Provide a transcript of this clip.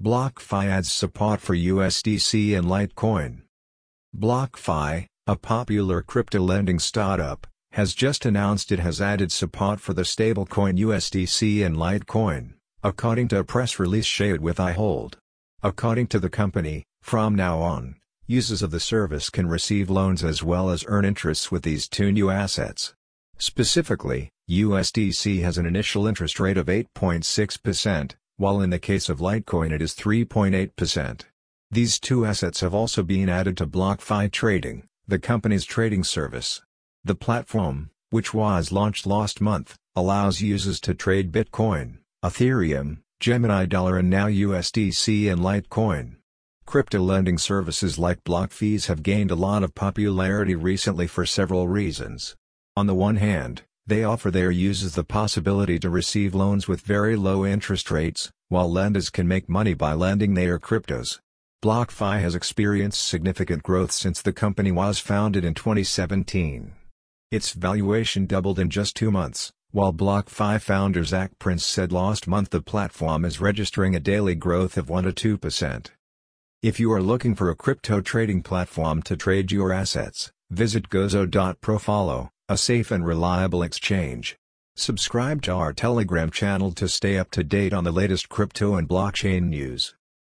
BlockFi adds support for USDC and Litecoin. BlockFi, a popular crypto lending startup, has just announced it has added support for the stablecoin USDC and Litecoin, according to a press release shared with iHold. According to the company, from now on, users of the service can receive loans as well as earn interests with these two new assets. Specifically, USDC has an initial interest rate of 8.6%, while in the case of Litecoin it is 3.8%. These two assets have also been added to BlockFi Trading, the company's trading service. The platform, which was launched last month, allows users to trade Bitcoin, Ethereum, Gemini Dollar and now USDC and Litecoin. Crypto lending services like BlockFi have gained a lot of popularity recently for several reasons. On the one hand, they offer their users the possibility to receive loans with very low interest rates, while lenders can make money by lending their cryptos. BlockFi has experienced significant growth since the company was founded in 2017. Its valuation doubled in just 2 months, while BlockFi founder Zach Prince said last month the platform is registering a daily growth of 1 to 2%. If you are looking for a crypto trading platform to trade your assets, visit Gozo.pro. Follow a safe and reliable exchange. Subscribe to our Telegram channel to stay up to date on the latest crypto and blockchain news.